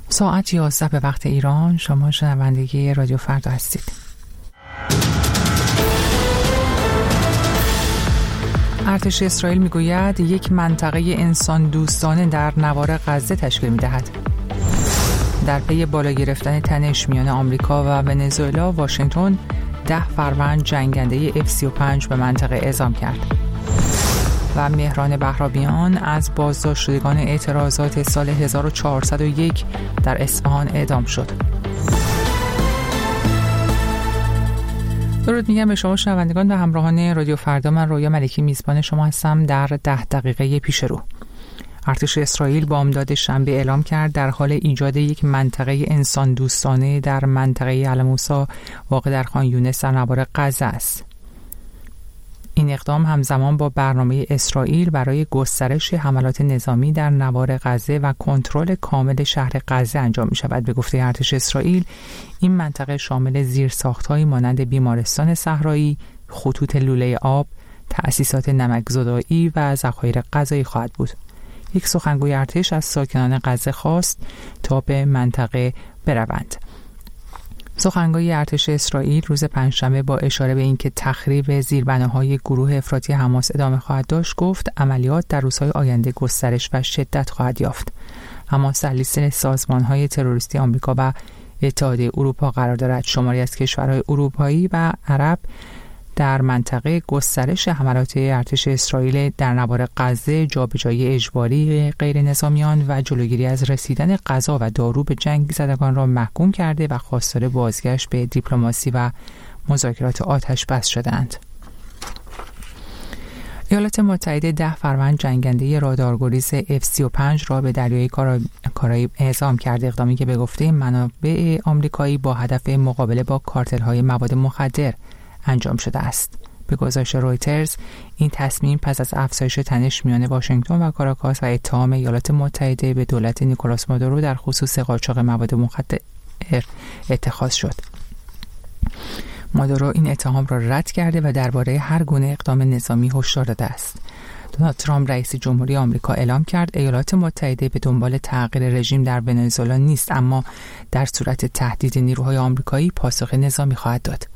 ساعت 11 به وقت ایران. شما شنونده رادیو فردا هستید. ارتش اسرائیل میگوید یک منطقه انسان دوستانه در نوار غزه تشکیل میدهد. در پی بالا گرفتن تنش میان آمریکا و ونزوئلا، واشنگتن 10 فروند جنگنده F-35 به منطقه اعزام کرد. و مهران بهرامیان از بازداشت شدگان اعتراضات سال 1401 در اصفهان اعدام شد. درود میگم به شما شنوندگان و همراهان رادیو فردا. من رویا ملکی میزبان شما هستم در 10 دقیقه پیش رو. ارتش اسرائیل بامداد شنبه اعلام کرد در حال ایجاد یک منطقه انسان دوستانه در منطقه العموسی واقع در خان یونس در نوار غزه است. این اقدام همزمان با برنامه اسرائیل برای گسترش حملات نظامی در نوار غزه و کنترل کامل شهر غزه انجام می شود. به گفته ارتش اسرائیل، این منطقه شامل زیرساخت‌هایی مانند بیمارستان صحرایی، خطوط لوله آب، تأسیسات نمکزدایی و ذخایر غذایی خواهد بود. یک سخنگوی ارتش از ساکنان غزه خواست تا به منطقه بروند. سخنگوی ارتش اسرائیل روز پنجشنبه با اشاره به اینکه تخریب زیربناهای گروه افراطی حماس ادامه خواهد داشت، گفت عملیات در روزهای آینده گسترش و شدت خواهد یافت. حماس در لیست سازمان‌های تروریستی آمریکا و اتحادیه اروپا قرار دارد. شماری از کشورهای اروپایی و عرب در منطقه گسترش حملات ارتش اسرائیل در نوار غزه، جابجایی اجباری غیر نظامیان و جلوگیری از رسیدن غذا و دارو به جنگ زدگان را محکوم کرده و خواستار بازگشت به دیپلماسی و مذاکرات آتش بس شدند. ایالات متحده 10 فروند جنگنده رادارگریز F-35 را به دریای کارائیب اعزام کرد. اقدامی که به گفته منابع آمریکایی با هدف مقابله با کارتل‌های مواد مخدر انجام شده است. به گزارش رویترز، این تصمیم پس از افزایش تنش میان واشنگتن و کاراکاس و اتهام ایالات متحده به دولت نیکولاس مادورو در خصوص قاچاق مواد مخدر اتخاذ شد. مادورو این اتهام را رد کرده و درباره هر گونه اقدام نظامی هشدار داده است. دونالد ترامپ رئیس جمهوری آمریکا اعلام کرد ایالات متحده به دنبال تغییر رژیم در ونزوئلا نیست، اما در صورت تهدید نیروهای آمریکایی پاسخ نظامی خواهد داد.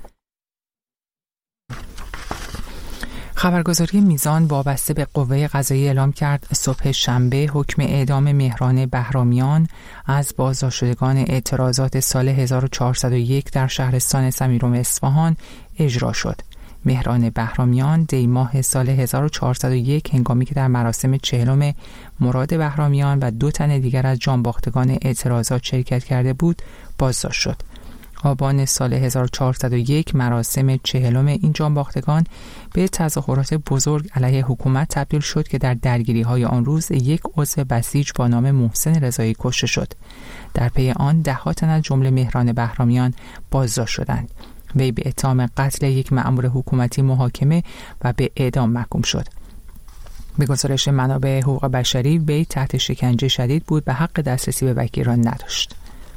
خبرگزاری میزان وابسته به قوه قضاییه اعلام کرد صبح شنبه حکم اعدام مهران بهرامیان از بازداشت شدگان اعتراضات سال 1401 در شهرستان سمیروم اصفهان اجرا شد. مهران بهرامیان دی ماه سال 1401 هنگامی که در مراسم 40 مراد بهرامیان و 2 تن دیگر از جانباختگان اعتراضات شرکت کرده بود بازداشت شد. آبان سال 1401 مراسم 40 این جانباختگان به تظاهرات بزرگ علیه حکومت تبدیل شد که در درگیری‌های آن روز یک عضو بسیج با نام محسن رضایی کشته شد. در پی آن 10 تن از جمله مهران بهرامیان بازداشت شدند. وی به اتهام قتل یک مأمور حکومتی محاکمه و به اعدام محکوم شد. به گزارش منابع حقوق بشری، وی تحت شکنجه شدید بود و حق دسترسی به وکیلان نداشت.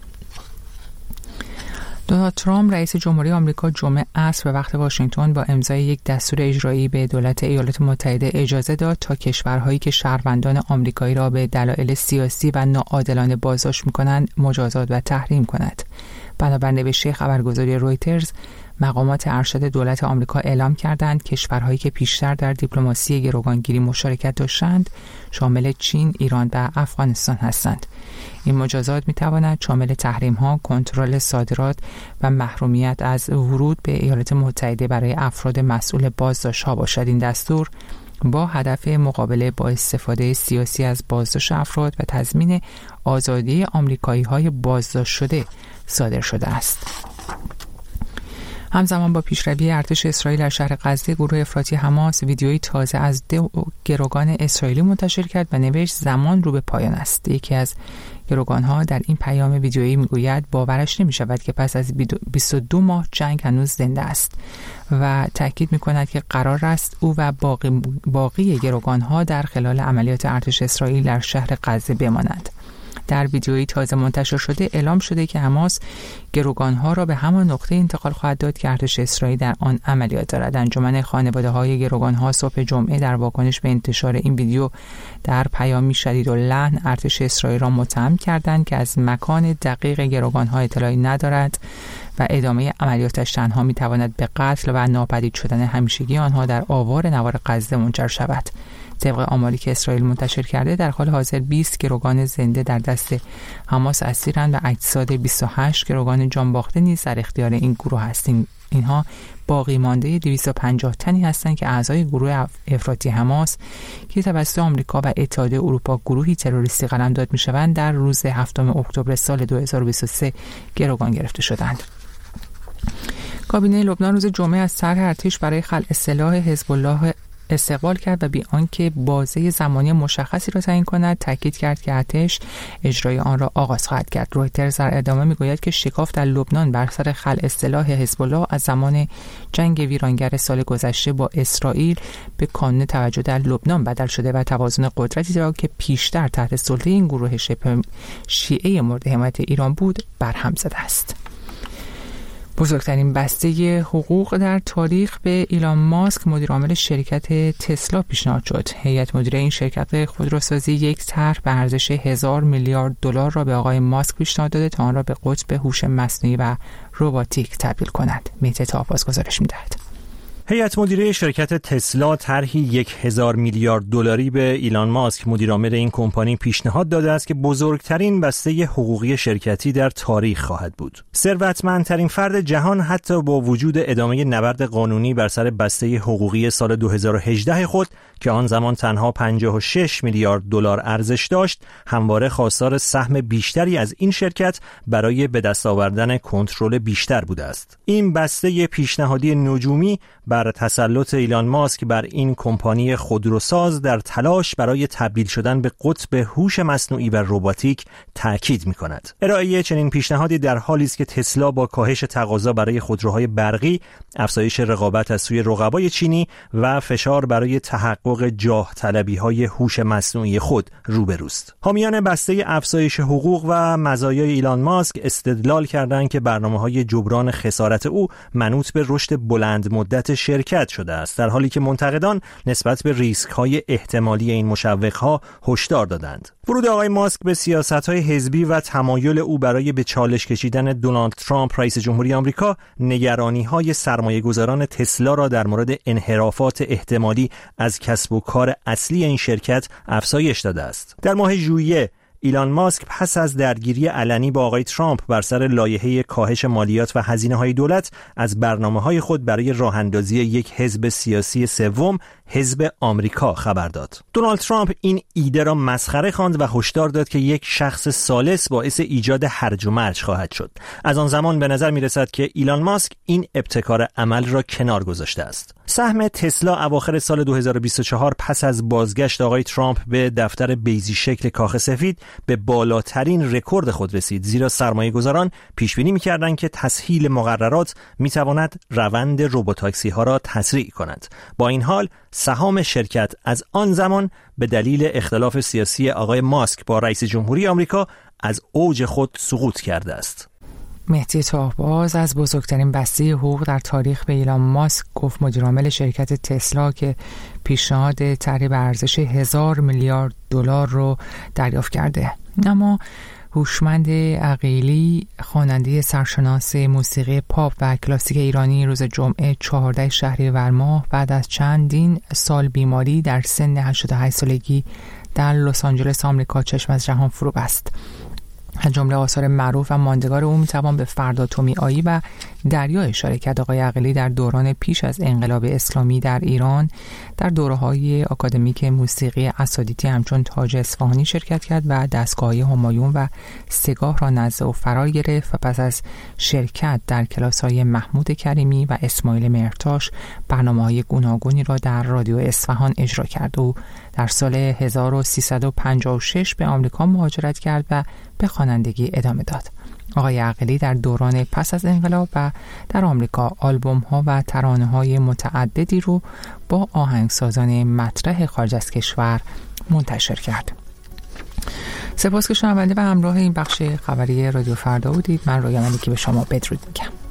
دونالد ترامپ رئیس جمهوری آمریکا جمعه عصر به وقت واشنگتن با امضای یک دستور اجرایی به دولت ایالات متحده اجازه داد تا کشورهایی که شهروندان آمریکایی را به دلایل سیاسی و ناعادلانه بازداشت می‌کنند مجازات و تحریم کند. بنابر نوشته خبرگزاری رویترز، مقامات ارشد دولت آمریکا اعلام کردند کشورهایی که پیشتر در دیپلماسی گروگانگیری مشارکت داشتند شامل چین، ایران و افغانستان هستند. این مجازات می‌تواند شامل تحریم‌ها، کنترل صادرات و محرومیت از ورود به ایالات متحده برای افراد مسئول بازداشت‌ها باشد. این دستور با هدف مقابله با استفاده سیاسی از بازداشت افراد و تضمین آزادی آمریکایی‌های بازداشت شده صادر شده است. همزمان با پیشروی ارتش اسرائیل در شهر غزه، گروه افراطی حماس ویدیویی تازه از 2 گروگان اسرائیلی منتشر کرد و نوشت زمان رو به پایان است. یکی از گروگان‌ها در این پیام ویدیویی میگوید باورش نمی‌شود که پس از 22 ماه جنگ هنوز زنده است و تاکید می‌کند که قرار است او و باقی گروگان‌ها در خلال عملیات ارتش اسرائیل در شهر غزه بمانند. در ویدیویی تازه منتشر شده اعلام شده که حماس گروگانها را به همان نقطه انتقال خواهد داد که ارتش اسرائیل در آن عملیات دارد. انجمن خانواده‌های گروگانها صبح جمعه در واکنش به انتشار این ویدیو در پیامی شدیداللحن ارتش اسرائیل را متهم کردند که از مکان دقیق گروگانها اطلاعی ندارد و ادامه عملیاتش تنها می‌تواند به قتل و ناپدید شدن همیشگی آنها در آوار نوار غزه منجر شود. طبق آماری که اسرائیل منتشر کرده در حال حاضر 20 گروگان زنده در دست حماس اسیرند و اجساد 28 گروگان جان باخته نیز در اختیار این گروه هستند. اینها باقی مانده 250 تنی هستند که اعضای گروه افراطی حماس که توسط آمریکا و اتحادیه اروپا گروهی تروریستی قلمداد می‌شوند در روز 7 اکتبر سال 2023 گروگان گرفته شدند. کابینه لبنان روز جمعه از طرح ارتش برای خلع سلاح حزب الله استقبال کرد و بی آنکه بازه زمانی مشخصی را تعیین کند تاکید کرد که ارتش اجرای آن را آغاز خواهد کرد. رویترز در ادامه میگوید که شکاف در لبنان بر سر خلع سلاح حزب الله از زمان جنگ ویرانگر سال گذشته با اسرائیل به کانون توجه در لبنان بدل شده و توازن قدرتی را که پیشتر تحت سلطه این گروه شبه شیعه مورد حمایت ایران بود برهم زده است. بزرگترین بسته حقوق در تاریخ به ایلان ماسک مدیرعامل شرکت تسلا پیشنهاد شد. هیئت مدیره این شرکت خودروسازی یک طرح به ارزش 1000 میلیارد دلار را به آقای ماسک پیشنهاد داده تا آن را به قطب هوش مصنوعی و رباتیک تبدیل کند. مهدی تاپاز گزارش می‌دهد. هیئت مدیره شرکت تسلا طرحی 1000 میلیارد دلاری به ایلان ماسک مدیرعامل این کمپانی پیشنهاد داده است که بزرگترین بسته حقوقی شرکتی در تاریخ خواهد بود. ثروتمندترین فرد جهان حتی با وجود ادامه نبرد قانونی بر سر بسته حقوقی سال 2018 خود که آن زمان تنها 56 میلیارد دلار ارزش داشت، همواره خواستار سهم بیشتری از این شرکت برای به دست آوردن کنترل بیشتر بوده است. این بسته پیشنهادی نجومی بر تسلط ایلان ماسک بر این کمپانی خودروساز در تلاش برای تبدیل شدن به قطب هوش مصنوعی و رباتیک تاکید می‌کند. ارائه چنین پیشنهادی در حالی است که تسلا با کاهش تقاضا برای خودروهای برقی، افزایش رقابت از سوی رقبای چینی و فشار برای تحقق جاه طلبی‌های هوش مصنوعی خود روبروست. حامیان بسته افزایش حقوق و مزایای ایلان ماسک استدلال کردند که برنامه‌های جبران خسارت او منوط به رشد بلند مدت شرکت شده است، در حالی که منتقدان نسبت به ریسک‌های احتمالی این مشوق‌ها هشدار دادند. ورود آقای ماسک به سیاست‌های حزبی و تمایل او برای به چالش کشیدن دونالد ترامپ رئیس جمهوری آمریکا نگرانی‌های سرمایه‌گذاران تسلا را در مورد انحرافات احتمالی از کسب و کار اصلی این شرکت افزایش داده است. در ماه ژوئیه ایلان ماسک پس از درگیری علنی با آقای ترامپ بر سر لایحه کاهش مالیات و هزینه‌های دولت از برنامه‌های خود برای راه‌اندازی یک حزب سیاسی سوم، حزب آمریکا، خبر داد. دونالد ترامپ این ایده را مسخره خواند و هشدار داد که یک شخص ثالث باعث ایجاد هرج و مرج خواهد شد. از آن زمان به نظر می‌رسد که ایلان ماسک این ابتکار عمل را کنار گذاشته است. سهم تسلا اواخر سال 2024 پس از بازگشت آقای ترامپ به دفتر بیضی شکل کاخ سفید به بالاترین رکورد خود رسید، زیرا سرمایه‌گذاران پیش بینی می‌کردند که تسهیل مقررات می‌تواند روند روبوتاکسی‌ها را تسریع کند. با این حال سهام شرکت از آن زمان به دلیل اختلاف سیاسی آقای ماسک با رئیس جمهوری آمریکا از اوج خود سقوط کرده است. مهدی تاهباز از بزرگترین بسته حقوق در تاریخ به ایلان ماسک گفت مدیرعامل شرکت تسلا که پیشنهاد طرحی به ارزش 1000 میلیارد دلار رو دریافت کرده. اما هوشمند عقیلی، خواننده سرشناس موسیقی پاپ و کلاسیک ایرانی، روز جمعه 14 شهریور ماه بعد از چندین سال بیماری در سن 88 سالگی در لس آنجلس آمریکا چشم از جهان فرو بست. از جمله آثار معروف و ماندگار او میتوان به فردا تومیایی و دریا اشاره کرد. آقای عقیلی در دوران پیش از انقلاب اسلامی در ایران در دوره‌های آکادمیک موسیقی اساتیدی همچون تاج اصفهانی شرکت کرد و دستگاه‌های همایون و سگاه را نزد او فرا گرفت و پس از شرکت در کلاس‌های محمود کریمی و اسماعیل مهرتاش برنامه‌های گوناگونی را در رادیو اصفهان اجرا کرد. او در سال 1356 به آمریکا مهاجرت کرد و به خوانندگی ادامه داد. آقای عقیلی در دوران پس از انقلاب و در آمریکا آلبوم‌ها و ترانه‌های متعددی رو با آهنگسازان مطرح خارج از کشور منتشر کرد. سپاس که شنونده و همراه این بخش خبری رادیو فردا بودید. من رویا ملیکی به شما بدرود میگم.